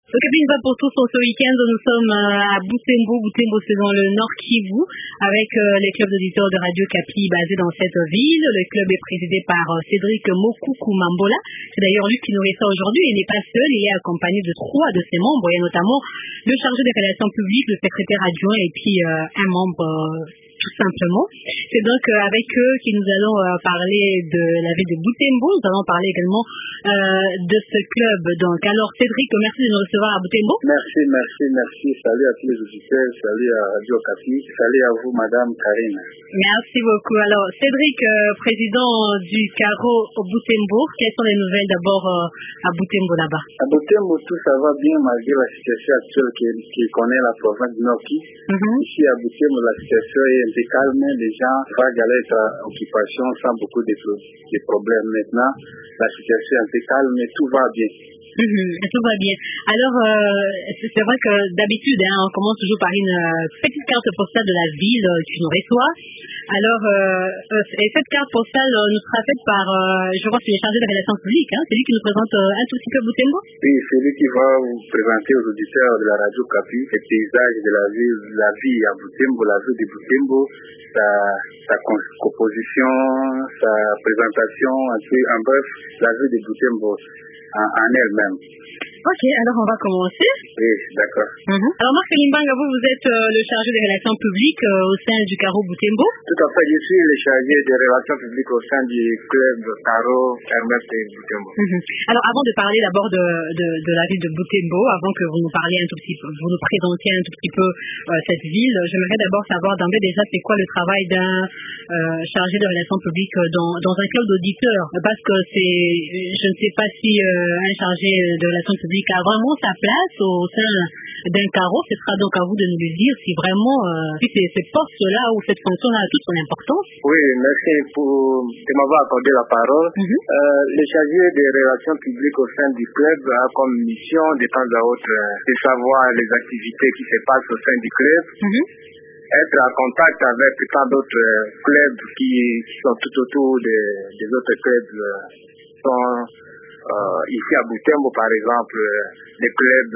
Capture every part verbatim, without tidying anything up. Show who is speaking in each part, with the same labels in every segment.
Speaker 1: Donc, une fois pour tous, pour ce week-end, nous sommes à Butembo. Butembo, c'est dans le Nord Kivu, avec euh, les clubs d'auditeurs de Radio Kapi basés dans cette ville. Le club est présidé par euh, Cédric Mokuku Mambola. C'est d'ailleurs lui qui nous reçoit aujourd'hui. Il n'est pas seul, il est accompagné de trois de ses membres. Il y a notamment le chargé des relations publiques, le secrétaire adjoint et puis euh, un membre... Euh, tout simplement. C'est donc euh, avec eux que nous allons euh, parler de la ville de Butembo. Nous allons parler également euh, de ce club. Donc, alors Cédric, merci de nous recevoir à Butembo.
Speaker 2: Merci, merci, merci. Salut à tous les auditeurs, salut à Radio Kapi, salut à vous, Madame Karine.
Speaker 1: Merci beaucoup. Alors, Cédric, euh, président du Caro au Butembo, quelles sont les nouvelles d'abord euh, à Butembo là-bas?
Speaker 2: À Butembo, tout ça va bien malgré la situation actuelle qui, qui connaît la province du Nord Kivu. Mm-hmm. Ici à Butembo, la situation est un peu calme. Les gens vaguent à leur occupation sans beaucoup de, de problèmes. Maintenant, la situation est un peu calme, mais tout va bien.
Speaker 1: Mmh, tout va bien. Alors, euh, c'est vrai que d'habitude, hein, on commence toujours par une euh, petite carte postale de la ville euh, qui nous reçoit. Alors, euh, euh, et cette carte postale euh, nous sera faite par, euh, je crois que c'est le chargé des relations publiques, hein, c'est lui qui nous présente euh, un tout petit peu Butembo.
Speaker 2: Oui, c'est lui qui va vous présenter aux auditeurs de la Radio Kapi les paysages de la ville, la vie à Butembo, la ville de Butembo, sa, sa composition, sa présentation, en bref, la ville de Butembo en, en elle-même.
Speaker 1: Ok, alors on va commencer.
Speaker 2: Oui, d'accord.
Speaker 1: Mm-hmm. Alors Marc Limbanga, vous, vous êtes euh, le chargé des relations publiques euh, au sein du Caro Butembo.
Speaker 2: Tout à fait, je suis le chargé des relations publiques au sein du club Caro Hermès et Butembo.
Speaker 1: Mm-hmm. Alors avant de parler d'abord de, de, de la ville de Butembo, avant que vous nous parliez un tout petit peu, vous nous présentiez un tout petit peu euh, cette ville, j'aimerais d'abord savoir d'emblée déjà c'est quoi le travail d'un euh, chargé de relations publiques dans, dans un club d'auditeurs, parce que c'est, je ne sais pas si euh, un chargé de relations publiques a vraiment sa place au sein d'un carreau. Ce sera donc à vous de nous le dire si vraiment euh, si c'est ce poste-là ou cette fonction-là a toute son importance.
Speaker 2: Oui, merci pour de m'avoir accordé la parole. Mm-hmm. Euh, le chargé des relations publiques au sein du club a comme mission de temps à autre de savoir les activités qui se passent au sein du club. Mm-hmm. Être en contact avec tant d'autres clubs qui, qui sont tout autour des, des autres clubs euh, sont Euh, ici à Butembo, par exemple, euh, les clubs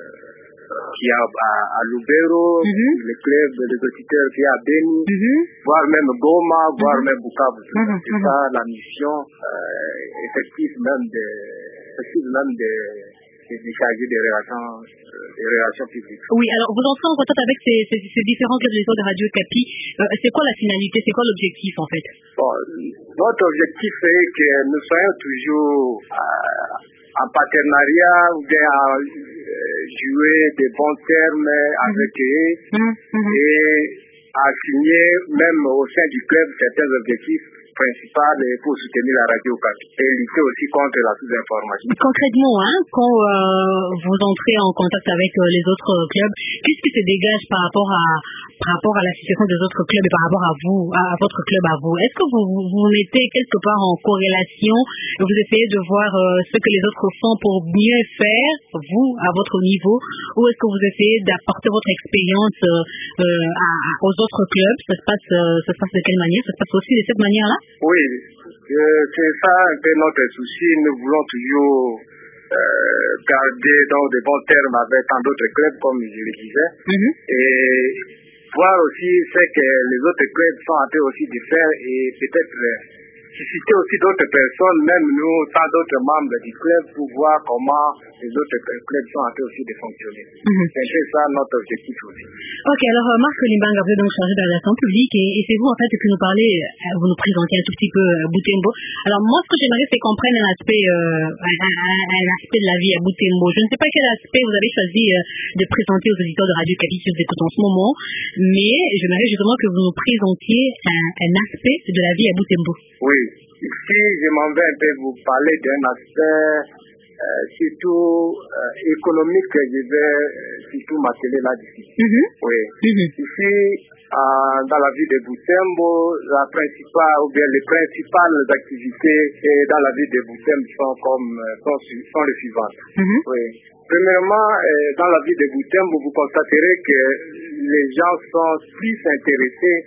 Speaker 2: euh, qui a à, à Lubero, mm-hmm. les clubs des auditeurs qui a à Beni, mm-hmm. voire même Goma, mm-hmm. voire même Bukavu. Mm-hmm. C'est ça la mission euh, effective même des, effective même des, des chargés des relations, des relations publiques.
Speaker 1: Oui, alors vous entrez en contact avec ces, ces, ces différents clubs de Radio Kapi. Euh, c'est quoi la finalité, c'est quoi l'objectif en fait?
Speaker 2: Bon, notre objectif est que nous soyons toujours euh, en partenariat ou bien à euh, jouer des bons termes avec mm-hmm. eux mm-hmm. et à signer même au sein du club certains objectifs principal pour soutenir la Radio Kapi et lutter aussi contre la sous-information.
Speaker 1: Concrètement, hein, quand euh, vous entrez en contact avec euh, les autres clubs, qu'est-ce qui se dégage par rapport à par rapport à la situation des autres clubs et par rapport à vous, à, à votre club à vous? Est-ce que vous vous, vous mettez quelque part en corrélation et vous essayez de voir euh, ce que les autres font pour mieux faire, vous, à votre niveau, ou est-ce que vous essayez d'apporter votre expérience euh, euh, à, à, aux autres clubs? Ça se passe, euh, ça se passe de quelle manière? Ça se passe aussi de cette manière-là?
Speaker 2: Oui, euh, c'est ça un peu notre souci. Nous voulons toujours euh, garder dans de bons termes avec tant d'autres clubs, comme je le disais, mm-hmm. et voir aussi ce que les autres clubs sont en train aussi de faire et peut-être susciter aussi d'autres personnes, même nous, tant d'autres membres du club, pour voir comment les autres clubs sont en train aussi de fonctionner. Mm-hmm. C'est un peu ça notre objectif aussi.
Speaker 1: Ok, alors euh, Marc Limbanga, vous êtes donc chargé de la relation publique et, et c'est vous en fait que nous parlez, euh, vous nous présentez un tout petit peu euh, Butembo. Alors moi ce que j'aimerais c'est qu'on prenne un aspect, euh, un, un, un aspect de la vie à Butembo. Je ne sais pas quel aspect vous avez choisi euh, de présenter aux auditeurs de Radio Kapi qui vous écoutent en ce moment, mais j'aimerais justement que vous nous présentiez un, un aspect de la vie à Butembo.
Speaker 2: Oui, ici je m'en vais un peu vous parler d'un aspect Euh, surtout euh, économique que je vais euh, surtout m'atteler là-dessus. Mm-hmm. Oui. Mm-hmm. Ici, euh, dans la ville de Butembo, la principale ou bien les principales activités et dans la ville de Butembo sont comme sont, sont les suivantes. Mm-hmm. Oui. Premièrement, euh, dans la ville de Butembo, vous constaterez que les gens sont plus intéressés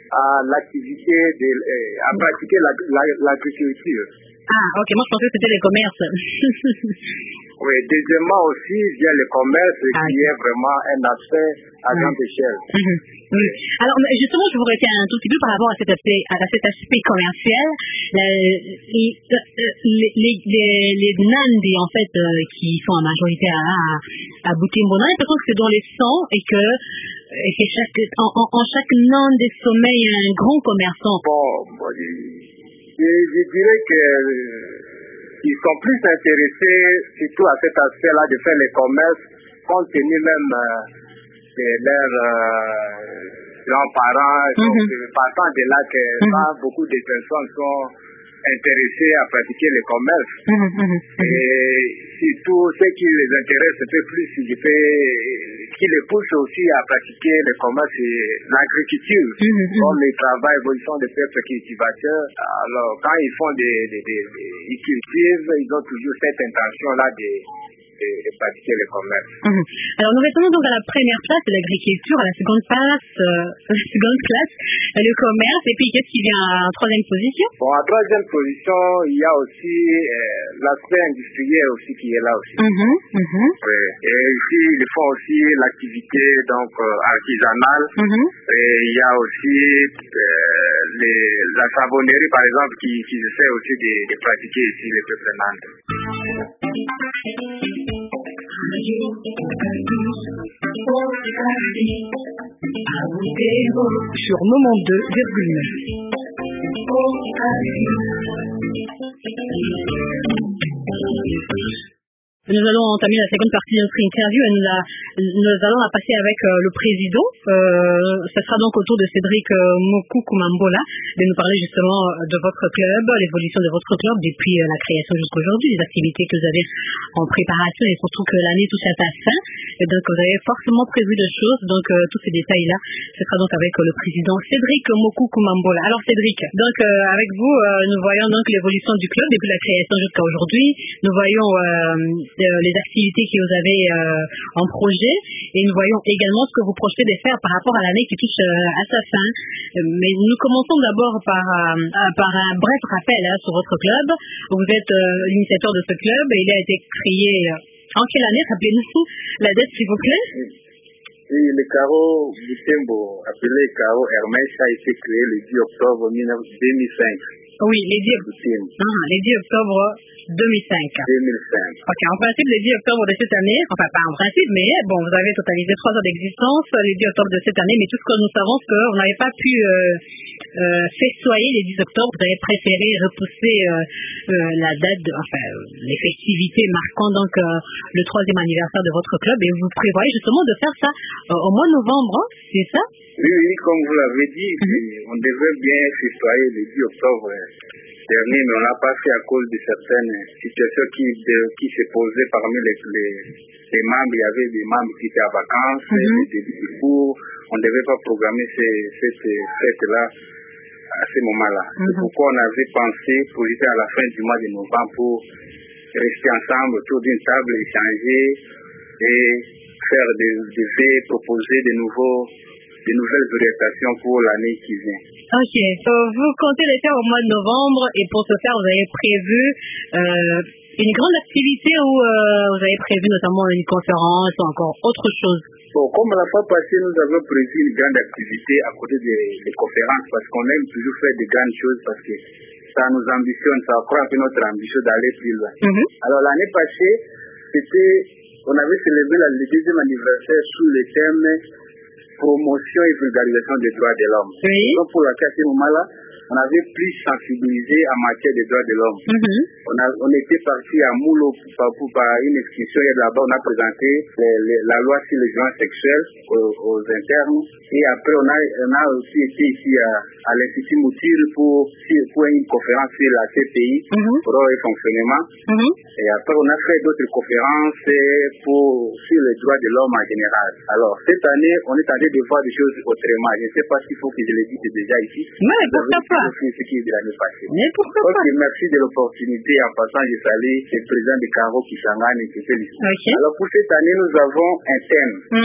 Speaker 2: à l'activité, de, à pratiquer l'agriculture.
Speaker 1: Ah, ok, moi je pensais que c'était les commerces.
Speaker 2: Oui, deuxièmement aussi, vient le commerce ah, qui okay. est vraiment un aspect à
Speaker 1: oui.
Speaker 2: grande échelle.
Speaker 1: Mm-hmm. Oui. Alors, justement, je vous retiens un tout petit peu par rapport à cet aspect, à cet aspect commercial. Les, les, les, les, les Nandi, en fait, euh, qui sont en majorité à, à Butembo, on a l'impression que c'est dans les sangs et que, et que chaque, en, en, en chaque Nand des sommets, il y a un grand commerçant.
Speaker 2: Bon, bon je, je dirais que ils sont plus intéressés surtout à cet aspect-là de faire les commerces, compte tenu même euh, de leurs euh, grands-parents, mm-hmm. donc partant de là que mm-hmm. beaucoup de personnes sont intéressées à pratiquer le commerce. Mm-hmm. Et surtout, ce qui les intéresse un peu plus, qui les pousse aussi à pratiquer le commerce, c'est l'agriculture. Mm-hmm. Comme ils travaillent, ils sont des peuples cultivateurs. Alors, quand ils font des, des, des, des ils cultivent, ils ont toujours cette intention-là de de, de pratiquer le commerce.
Speaker 1: Mmh. Alors nous restons donc à la première place de l'agriculture, à la seconde place, euh, la seconde classe, le commerce, et puis qu'est-ce qui vient en troisième position?
Speaker 2: Bon, en troisième position, il y a aussi euh, l'aspect industriel aussi qui est là aussi.
Speaker 1: Mmh. Mmh.
Speaker 2: Oui. Et ici, ils font aussi l'activité donc euh, artisanale. Mmh. Et il y a aussi euh, les, la savonnerie, par exemple, qui, qui essaie aussi de, de pratiquer ici les peuples nantes.
Speaker 1: Sur Moment deux virgule neuf. Nous allons entamer la seconde partie de notre interview et nous, la, nous allons la passer avec euh, le président. Euh, ce sera donc au tour de Cédric euh, Mokukumambola de nous parler justement de votre club, l'évolution de votre club depuis euh, la création jusqu'à aujourd'hui, les activités que vous avez en préparation et surtout que l'année touche à sa fin. Et donc vous avez forcément prévu de choses. Donc euh, tous ces détails-là, ce sera donc avec euh, le président Cédric Mokukumambola. Alors Cédric, donc euh, avec vous, euh, nous voyons donc l'évolution du club depuis la création jusqu'à aujourd'hui. Nous voyons euh, les activités que vous avez euh, en projet et nous voyons également ce que vous projetez de faire par rapport à l'année qui touche euh, à sa fin. Mais nous commençons d'abord par, euh, par un bref rappel hein, sur votre club. Vous êtes euh, l'initiateur de ce club et il a été créé euh, en quelle année? Rappelez-nous la date s'il vous plaît.
Speaker 2: Oui, le carreau Butembo, appelé carreau Hermès, a été créé le dix octobre deux mille cinq.
Speaker 1: Oui, les dix octobre deux mille cinq.
Speaker 2: deux mille cinq.
Speaker 1: Ok, en principe, le dix octobre de cette année, enfin pas en principe, mais bon, vous avez totalisé trois ans d'existence, le dix octobre de cette année, mais tout ce que nous savons, c'est qu'on n'avait pas pu euh, euh, festoyer les dix octobre, vous avez préféré repousser euh, euh, la date, de, enfin, euh, les festivités marquant donc euh, le troisième anniversaire de votre club, et vous prévoyez justement de faire ça euh, au mois de novembre, c'est ça?
Speaker 2: Oui, oui, comme vous l'avez dit, mm-hmm. on devait bien festoyer le dix octobre dernier, mais on l'a pas fait à cause de certaines situations qui, de, qui se posaient parmi les, les, les membres. Il y avait des membres qui étaient en vacances, mm-hmm. des, des cours. On ne devait pas programmer ces, ces, ces fêtes-là à ce moment-là. Mm-hmm. C'est pourquoi on avait pensé projeter à la fin du mois de novembre pour rester ensemble autour d'une table, échanger et faire des, des vœux, proposer de nouveaux de nouvelles orientations pour l'année qui vient.
Speaker 1: Ok, so, vous comptez les faire au mois de novembre et pour ce faire, vous avez prévu euh, une grande activité ou euh, vous avez prévu notamment une conférence ou encore autre chose?
Speaker 2: Bon, comme la fois passée, nous avons prévu une grande activité à côté des, des conférences parce qu'on aime toujours faire de grandes choses parce que ça nous ambitionne, ça accroît un peu notre ambition d'aller plus loin. Mm-hmm. Alors l'année passée, c'était, on avait célébré le deuxième anniversaire sous le thème promotion et vulgarisation des droits de l'homme.
Speaker 1: Oui.
Speaker 2: Donc pour laquelle à ce moment-là, on avait plus sensibilisé en matière des droits de l'homme. Mm-hmm. On, a, on était parti à Moulo pour, pour, par une excursion et là-bas on a présenté les, les, la loi sur les violences sexuelles aux, aux internes. Et après on a, on a aussi été ici à, à l'Institut Mouture pour, pour une conférence sur la C P I, mm-hmm. pour leur fonctionnement. Mm-hmm. Et après on a fait d'autres conférences pour, sur les droits de l'homme en général. Alors cette année on est en train de voir des choses autrement. Je ne sais pas s'il faut que je le dise déjà ici.
Speaker 1: Mais pourquoi pas?
Speaker 2: Ce qui est de l'année passée.
Speaker 1: Mais pourquoi
Speaker 2: Donc,
Speaker 1: pas?
Speaker 2: merci de l'opportunité. En passant, je salue le président de Caro Kisangani qui fait l'histoire. Okay. Alors pour cette année, nous avons un thème mm.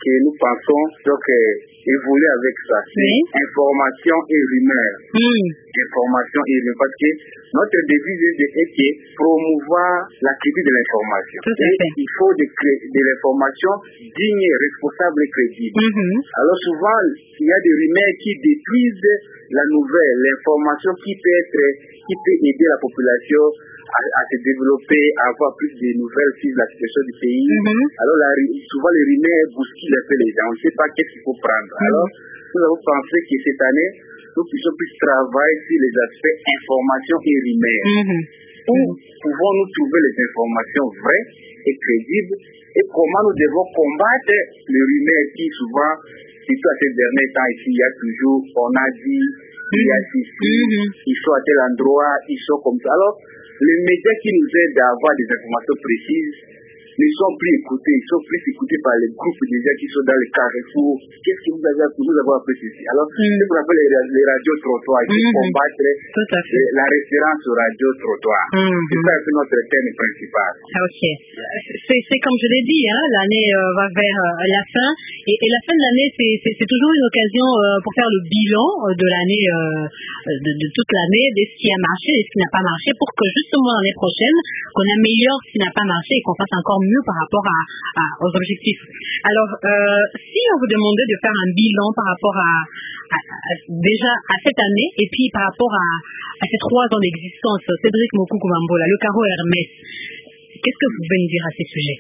Speaker 2: que nous pensons donc euh, évoluer avec ça. C'est
Speaker 1: oui.
Speaker 2: information et rumeur.
Speaker 1: Mm.
Speaker 2: Information et rumeur. Parce que notre devise est de promouvoir la critique de l'information.
Speaker 1: Tout à fait.
Speaker 2: Il faut de, de l'information digne, responsable et crédible.
Speaker 1: Mm-hmm.
Speaker 2: Alors souvent, il y a des rumeurs qui détruisent la nouvelle, l'information qui peut être, qui peut aider la population à, à se développer, à avoir plus de nouvelles sur la situation du pays. Mm-hmm. Alors la, souvent les rumeurs bousculent un peu les gens, on ne sait pas qu'est-ce qu'il faut prendre. Mm-hmm. Alors nous avons pensé que cette année, nous puissions plus travailler sur les aspects information et rumeurs. Mm-hmm. Où pouvons-nous trouver les informations vraies et crédibles et comment nous devons combattre les rumeurs qui souvent, surtout à ces derniers temps ici, il y a toujours, on a dit, il y a ceci, mm-hmm. ils sont à tel endroit, ils sont comme ça. Alors, les médias qui nous aident à avoir des informations précises ne sont plus écoutés, ils sont plus écoutés par les groupes déjà qui sont dans les carrefours. Qu'est-ce que vous avez appris? Nous avons appris ceci. Alors, mm. ce qu'on appelle les, les radios trottoirs, il faut mm-hmm. combattre les, la référence aux radios trottoirs. Mm-hmm. C'est ça un peu notre thème principal.
Speaker 1: Ok. C'est, c'est comme je l'ai dit, hein, l'année euh, va vers euh, la fin. Et, et la fin de l'année, c'est, c'est, c'est toujours une occasion euh, pour faire le bilan euh, de l'année, euh, de, de toute l'année, de ce qui a marché et ce qui n'a pas marché, pour que justement l'année prochaine, qu'on améliore ce qui n'a pas marché et qu'on fasse encore mieux par rapport à, à, aux objectifs. Alors, euh, si on vous demandait de faire un bilan par rapport à, à, à déjà à cette année et puis par rapport à, à ces trois ans d'existence, Cédric Mokuku Mambola, le carreau Hermès, qu'est-ce que vous pouvez nous dire à ces sujets?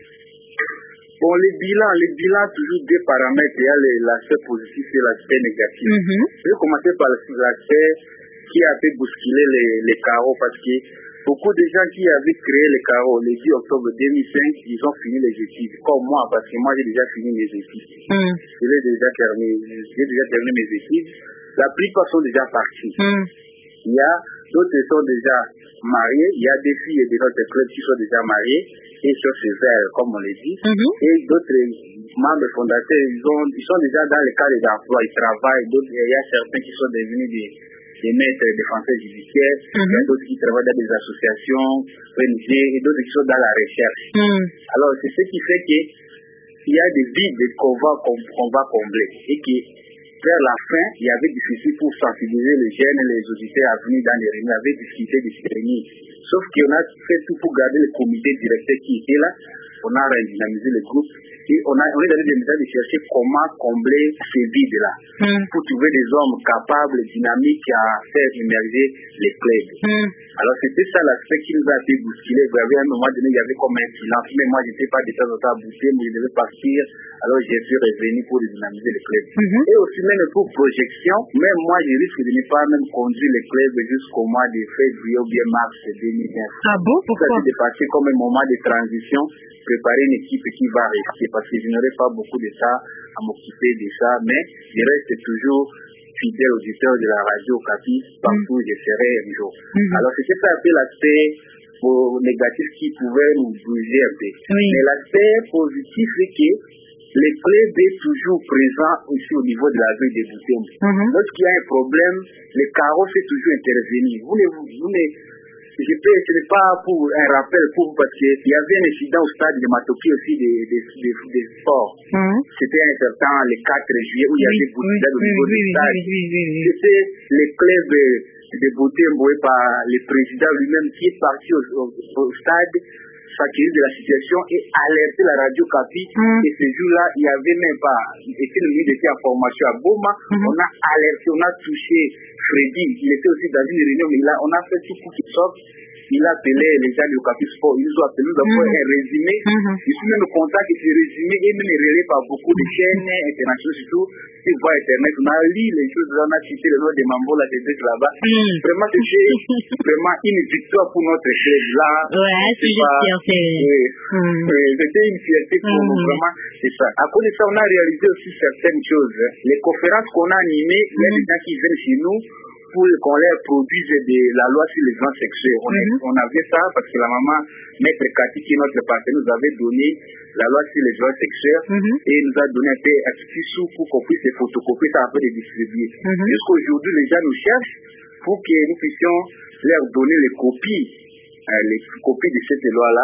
Speaker 2: Bon, les bilans, les bilans, toujours deux paramètres. Il y a les, l'aspect positif et l'aspect négatif. Mm-hmm. Je vais commencer par l'aspect qui a fait bousculer les, les carreaux parce que beaucoup de gens qui avaient créé les carreaux le dix octobre deux mille cinq, ils ont fini les études. Comme moi, parce que moi, j'ai déjà fini mes études. Mm. Je l'ai déjà terminé, j'ai déjà terminé mes études. La plupart sont déjà partis. Mm. Il y a d'autres qui sont déjà mariés. Il y a des filles de notre club qui sont déjà mariées et sur ce verre, comme on le dit. Mm-hmm. Et d'autres membres fondateurs, ils, ont, ils sont déjà dans le cadre d'emploi, ils travaillent. D'autres, il y a certains qui sont devenus des des maîtres défenseurs judiciaires, mm-hmm. il y a d'autres qui travaillent dans des associations, O N G, et d'autres qui sont dans la recherche. Mm. Alors, c'est ce qui fait qu'il y a des vides qu'on va, qu'on va combler. Et que, vers la fin, il y avait difficile pour sensibiliser les jeunes et les auditeurs à venir dans les réunions, il y avait difficulté de se réunir. Sauf qu'on a fait tout pour garder le comité directeur qui était là, on a redynamisé le groupe. Et on, a, on est dans des méthodes de chercher comment combler ces vides-là mm. pour trouver des hommes capables, dynamiques à faire émerger les clubs. Mm. Alors c'était ça l'aspect qui nous a fait bousculer. Vous avez à un moment donné, il y avait comme un silence, mais moi je n'étais pas de temps en temps à bouger, mais je devais partir. Alors j'ai pu revenir pour dynamiser les clubs. Mm-hmm. Et aussi même pour projection, même moi je risque de ne pas même conduire les clubs jusqu'au mois de février ou bien mars deux mille neuf.
Speaker 1: Ah bon? Pourquoi?
Speaker 2: Ça c'est de passer comme un moment de transition, préparer une équipe qui va rester. Parce que je n'aurai pas beaucoup de temps à m'occuper de ça, mais je reste toujours fidèle auditeur de la radio Capi, partout mm. je serai un jour. Mm-hmm. Alors c'était ça un peu l'aspect négatif qui pouvait nous bouger un peu. Oui. Mais l'aspect positif c'est que les clubs est toujours présent aussi au niveau de la ville de Butembo. Mm-hmm. Lorsqu'il y a un problème, les carreaux fait toujours intervenir. Vous ne, vous ne Je peux, ce n'est pas pour un rappel pour vous parce qu'il y avait un incident au stade de Matoki aussi des, des, des, des sports. Mmh. C'était un certain le quatre juillet où il y avait beaucoup oui, au niveau oui, du stade. Oui, oui, oui, oui. C'était le club de Butembo par le président lui-même qui est parti au, au, au stade, s'acquérir de la situation et alerter la radio Capi. Mmh. Et ce jour-là, il n'y avait même pas, était le ministre était en formation à Boma, mmh. on a alerté, on a touché Freddy, il était aussi dans une réunion, mais là, on a fait tout pour qu'il sorte. Il a appelé les gens du Capi Sport, ils nous ont appelé, nous avons mmh. un résumé. Mmh. Je suis même content que ce résumé est même relayé par beaucoup de chaînes internationales, surtout sur voie Internet. On a lu les choses, on a cité le nom de Mambola, des deux là-bas. Mmh. Vraiment, c'était vraiment une victoire pour notre club là.
Speaker 1: Ouais, c'est fierté.
Speaker 2: C'était une fierté pour mmh. nous, vraiment. C'est ça. À cause de ça, on a réalisé aussi certaines choses. Les conférences qu'on a animées, il y a des gens qui viennent chez nous pour qu'on leur produise de la loi sur les violences sexuelles. On, mm-hmm. on avait ça parce que la maman, Maître Cathy, qui est notre partenaire, nous avait donné la loi sur les violences sexuelles mm-hmm. et nous a donné un peu un petit sous pour qu'on puisse les photocopier, ça après les distribuer. Mm-hmm. Jusqu'aujourd'hui, les gens nous cherchent pour que nous puissions leur donner les copies, euh, les copies de cette loi-là.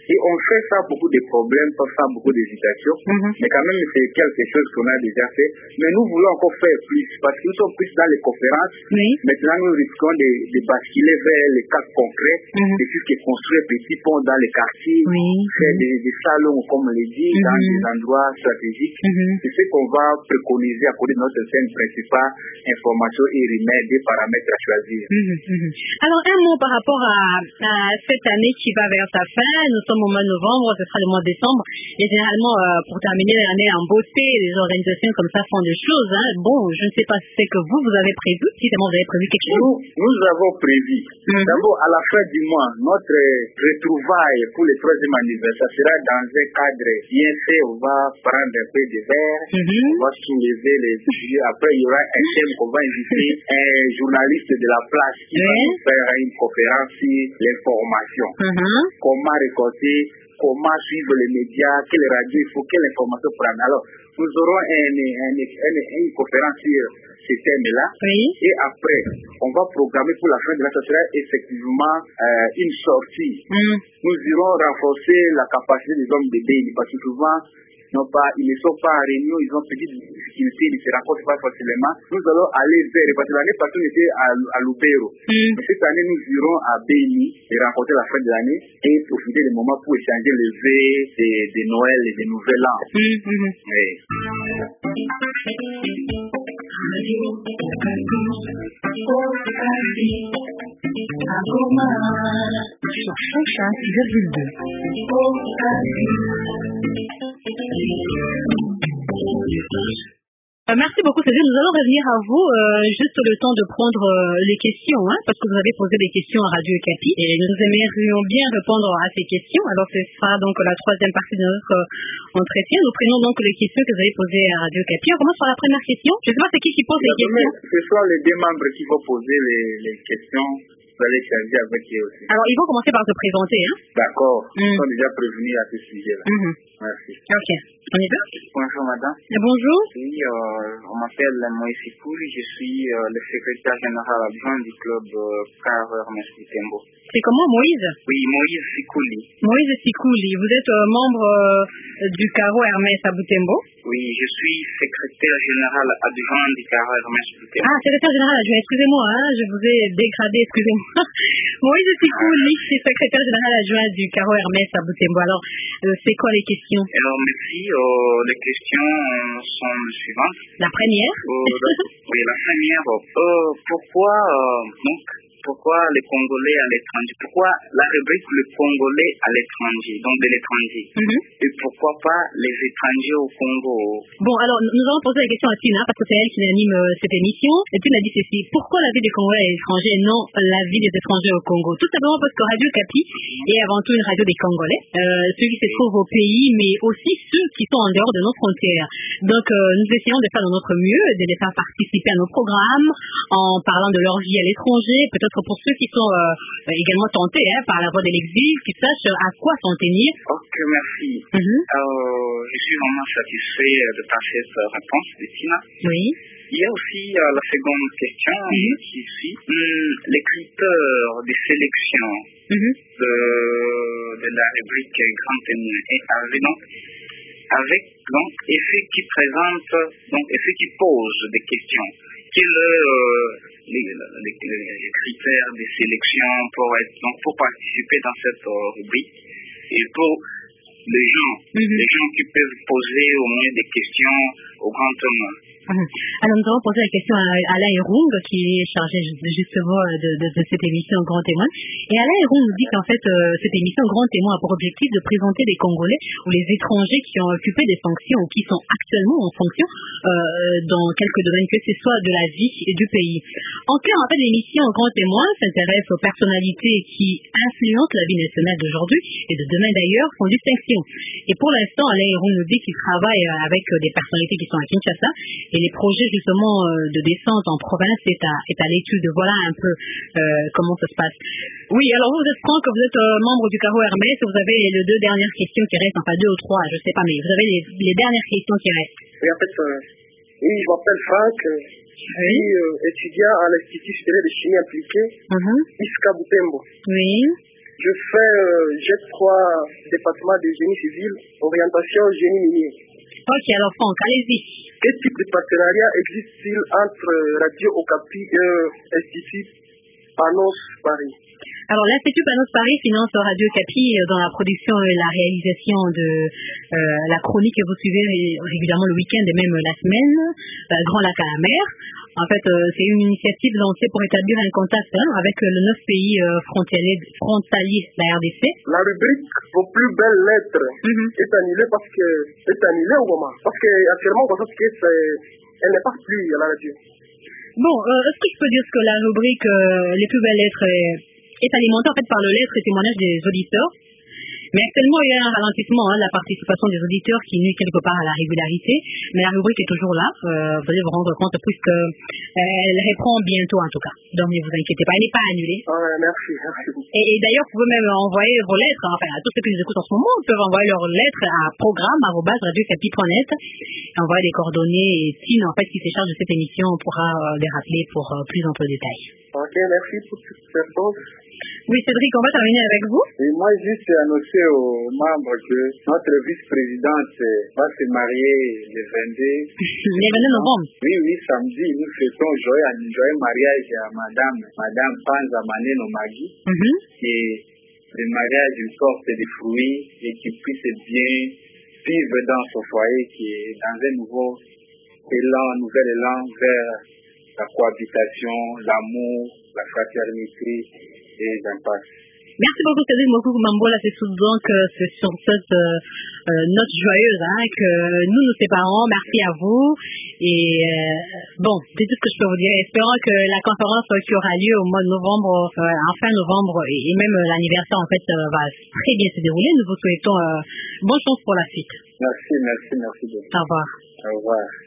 Speaker 2: Et on fait ça beaucoup de problèmes, pas ça beaucoup d'hésitation, mm-hmm. mais quand même c'est quelque chose qu'on a déjà fait. Mais nous voulons encore faire plus, parce que nous sommes plus dans les conférences. Oui. Maintenant nous risquons de, de basculer vers les cas concrets, mm-hmm. de ce qui est construire petits ponts dans les quartiers, oui. faire mm-hmm. des, des salons, comme on l'a dit, mm-hmm. dans des endroits stratégiques. Mm-hmm. C'est ce qu'on va préconiser à côté de notre scène principale, information et remèdes, des paramètres à choisir.
Speaker 1: Mm-hmm. Alors un mot par rapport à, à cette année qui va vers sa fin. Nous sommes au mois de novembre, ce sera le mois de décembre. Et généralement, euh, pour terminer l'année en beauté, les organisations comme ça font des choses. Hein. Bon, je ne sais pas si c'est que vous, vous avez prévu. Si vous avez prévu quelque chose.
Speaker 2: Nous, nous avons prévu. Mm-hmm. D'abord, à la fin du mois, notre retrouvaille pour le troisième anniversaire sera dans un cadre bien fait. On va prendre un peu de verre, mm-hmm. on va soulever les sujets. Après, il y aura un thème qu'on va inviter un journaliste de la place qui mm-hmm. va nous faire une conférence sur l'information. Mm-hmm. Comment récolter, comment suivre les médias, quelle radio il faut, quelle information prendre. Alors, nous aurons un, un, un, un, une conférence sur ce thème-là. Oui. Et après, on va programmer pour la fin de l'année, ce sera effectivement euh, une sortie. Mm. Nous irons renforcer la capacité des hommes de Béni, parce que souvent, non pas, ils ne sont pas en réunion, ils ont petites difficultés, ils ne se rencontrent pas facilement. Nous allons aller vers, parce que l'année passée, on était à, à Lubero. Mm. Mais cette année, nous irons à Béni et rencontrer la fin de l'année et profiter des moments pour échanger les vœux de, de Noël et de Nouvel An. Mm. Mm-hmm. Oui.
Speaker 1: Euh, merci beaucoup, Cédric. Nous allons revenir à vous euh, juste le temps de prendre euh, les questions, hein, parce que vous avez posé des questions à Radio Okapi et nous aimerions bien répondre à ces questions. Alors ce sera donc la troisième partie de notre euh, entretien. Nous prenons donc les questions que vous avez posées à Radio Okapi. On commence par la première question. Je ne sais pas c'est qui qui pose les questions.
Speaker 2: Ce sont les deux membres qui vont poser les, les questions. Vous allez changer avec eux aussi.
Speaker 1: Alors ils vont commencer par se présenter. Hein.
Speaker 2: D'accord. Mm. Ils sont déjà prévenus à ce sujet-là. Mm-hmm. Merci.
Speaker 1: Ok. On y va?
Speaker 2: Bonjour madame.
Speaker 1: Et bonjour.
Speaker 2: Oui, euh, on m'appelle Moïse Sikouli, je suis euh, le secrétaire général adjoint du club euh, Caro Hermès Butembo.
Speaker 1: C'est comment, Moïse?
Speaker 2: Oui, Moïse Sikouli.
Speaker 1: Moïse Sikouli, vous êtes euh, membre euh, du Caro Hermès à Butembo?
Speaker 2: Oui, je suis secrétaire général adjoint du Caro Hermès Butembo.
Speaker 1: Ah, secrétaire général adjoint, excusez-moi, hein, je vous ai dégradé, excusez-moi. Moïse Sikouli, c'est secrétaire général adjoint du Caro Hermès à Butembo. Alors, euh, c'est quoi les questions?
Speaker 2: Alors, merci. Euh, les questions sont les suivantes.
Speaker 1: La première
Speaker 2: euh, Oui, la première. Euh, pourquoi, euh, donc, pourquoi les Congolais à l'étranger? Pourquoi la rubrique le Congolais à l'étranger, donc de l'étranger? Mm-hmm. Et pourquoi pas les étrangers au Congo?
Speaker 1: Bon, alors, nous allons poser la question à Tina, parce que c'est elle qui anime euh, cette émission. Et Tina dit ceci: pourquoi la vie des Congolais à l'étranger et non la vie des étrangers au Congo? Tout simplement parce que Radio Okapi est avant tout une radio des Congolais, euh, ceux qui se trouvent au pays, mais aussi ceux qui sont en dehors de nos frontières. Donc, euh, nous essayons de faire de notre mieux, de les faire participer à nos programmes, en parlant de leur vie à l'étranger, peut-être pour ceux qui sont euh, également tentés hein, par la voie de l'exil, qui sachent à quoi s'en tenir.
Speaker 2: Ok, merci. Mm-hmm. Euh, je suis vraiment satisfait de ta cette réponse de Tina.
Speaker 1: Oui.
Speaker 2: Il y a aussi euh, la seconde question mm-hmm. qui suit. Hum, les critères de sélection mm-hmm. de, de la rubrique Grand Témoin et avec, donc, avec donc, effet qui présente, donc effet qui pose des questions. Quels euh, les, les, les critères de sélection pour, être, donc, pour participer dans cette euh, rubrique et pour les gens, mm-hmm. les gens qui peuvent poser au moins des questions au grand témoin.
Speaker 1: Alors nous allons poser la question à Alain Erung, qui est chargé justement de, de, de cette émission Grand Témoin. Et Alain Erung nous dit qu'en fait, euh, cette émission Grand Témoin a pour objectif de présenter les Congolais ou les étrangers qui ont occupé des fonctions ou qui sont actuellement en fonction euh, dans quelques domaines, que ce soit de la vie et du pays. En clair, en fait, l'émission Grand Témoin s'intéresse aux personnalités qui influencent la vie nationale d'aujourd'hui et de demain d'ailleurs, sans distinction. Et pour l'instant, Alain Erung nous dit qu'il travaille avec des personnalités qui sont à Kinshasa. Et les projets justement euh, de descente en province est à, est à l'étude. Voilà un peu euh, comment ça se passe. Oui, alors vous, vous êtes Franck, vous êtes euh, membre du Caro Hermès, vous avez les deux dernières questions qui restent, enfin deux ou trois, je sais pas, mais vous avez les, les dernières questions qui restent.
Speaker 3: Oui, en fait, euh, oui, je m'appelle Franck, je suis euh, étudiant à l'Institut supérieur de chimie appliquée, uh-huh. I S C A Butembo.
Speaker 1: Oui.
Speaker 3: Je fais euh, G trois département de génie civil, orientation génie minier.
Speaker 1: Ok, alors Franck, allez-y.
Speaker 3: Quel type de partenariat existe-t-il entre Radio Okapi et l'Institut Panos Paris?
Speaker 1: Alors, l'Institut Panos Paris finance Radio Okapi dans la production et la réalisation de euh, la chronique que vous suivez régulièrement le week-end et même la semaine, euh, Grand Lac à la mer. En fait, euh, c'est une initiative lancée pour établir un contact hein, avec euh, le neuf pays euh, frontaliers, frontaliers de la R D C.
Speaker 3: La rubrique Vos plus belles lettres mm-hmm. est annulée parce que est annulée au moment. Parce qu'actuellement, on constate qu'elle ne passe plus à la radio.
Speaker 1: Bon, euh, est-ce que je peux dire que la rubrique euh, Les plus belles lettres est, est alimentée en fait par le lettre et témoignage des auditeurs? Mais actuellement, il y a un ralentissement hein, de la participation des auditeurs qui nuit quelque part à la régularité. Mais la rubrique est toujours là. Euh, vous allez vous rendre compte puisque euh, elle répond bientôt en tout cas. Donc ne vous inquiétez pas, elle n'est pas annulée.
Speaker 3: Ouais, merci. merci.
Speaker 1: Et, et d'ailleurs, vous pouvez même envoyer vos lettres, enfin à tous ceux qui nous écoutent en ce moment, ils peuvent envoyer leurs lettres à programme arobase radio capi point net, envoyer les coordonnées et Tine en fait qui se charge de cette émission, on pourra euh, les rappeler pour euh, plus en détails.
Speaker 3: Ok, merci pour toutes ces réponses.
Speaker 1: Oui, Cédric, on va terminer avec vous.
Speaker 2: Et moi, juste annoncer aux membres que notre vice-présidente va se marier le vingt-deux.
Speaker 1: Le vingt-deux novembre.
Speaker 2: Oui, oui, samedi, nous fêtons joyeux, un joyeux mariage à Madame, Madame Panza Maneno Magui. Mm-hmm. Et le mariage, une sorte de fruits et qui puisse bien vivre dans ce foyer qui est dans un nouveau élan, un nouvel élan vers la cohabitation, l'amour, la fraternité. Et
Speaker 1: merci beaucoup Cédric Mokou Mambola, c'est donc euh, c'est sur cette euh, euh, note joyeuse hein, que nous nous séparons. Merci à vous et euh, bon, c'est tout ce que je peux vous dire. Espérons que la conférence qui aura lieu au mois de novembre, euh, en fin novembre et, et même euh, l'anniversaire en fait euh, va très bien se dérouler. Nous vous souhaitons euh, bonne chance pour la suite.
Speaker 2: Merci, merci, merci beaucoup.
Speaker 1: Au revoir.
Speaker 2: Au revoir.